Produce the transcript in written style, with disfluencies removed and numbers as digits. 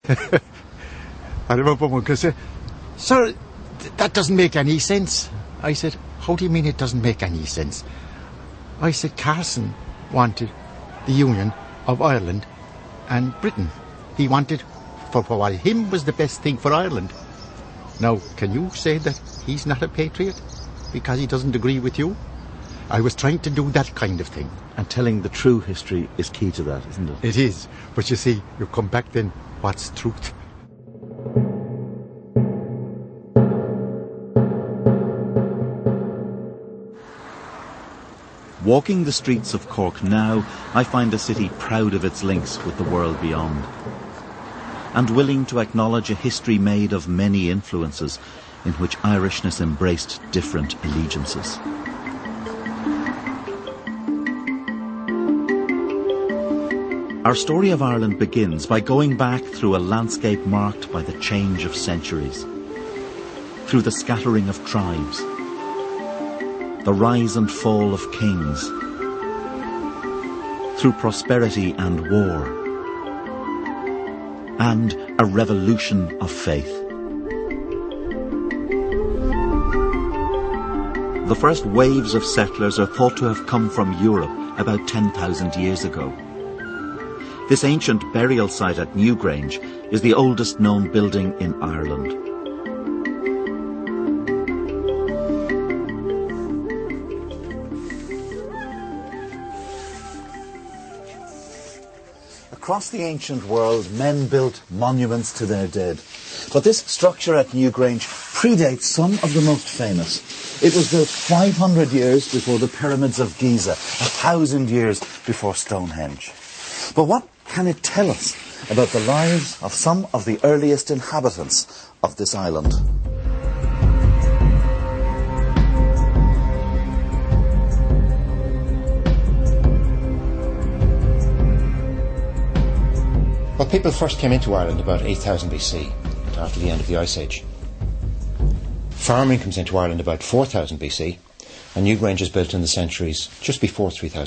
I remember one could say, "Sir, that doesn't make any sense." I said, "How do you mean it doesn't make any sense?" I said, "Carson wanted the union of Ireland and Britain. He wanted for what him was the best thing for Ireland. Now, can you say that he's not a patriot because he doesn't agree with you?" I was trying to do that kind of thing. And telling the true history is key to that, isn't it? It is. But you see, you come back then, what's truth? Walking the streets of Cork now, I find a city proud of its links with the world beyond, and willing to acknowledge a history made of many influences in which Irishness embraced different allegiances. Our story of Ireland begins by going back through a landscape marked by the change of centuries, through the scattering of tribes, the rise and fall of kings, through prosperity and war, and a revolution of faith. The first waves of settlers are thought to have come from Europe about 10,000 years ago. This ancient burial site at Newgrange is the oldest known building in Ireland. Across the ancient world, men built monuments to their dead. But this structure at Newgrange predates some of the most famous. It was built 500 years before the pyramids of Giza, 1,000 years before Stonehenge. But what can it tell us about the lives of some of the earliest inhabitants of this island? Well, people first came into Ireland about 8,000 BC, after the end of the Ice Age. Farming comes into Ireland about 4,000 BC, and Newgrange is built in the centuries just before 3,000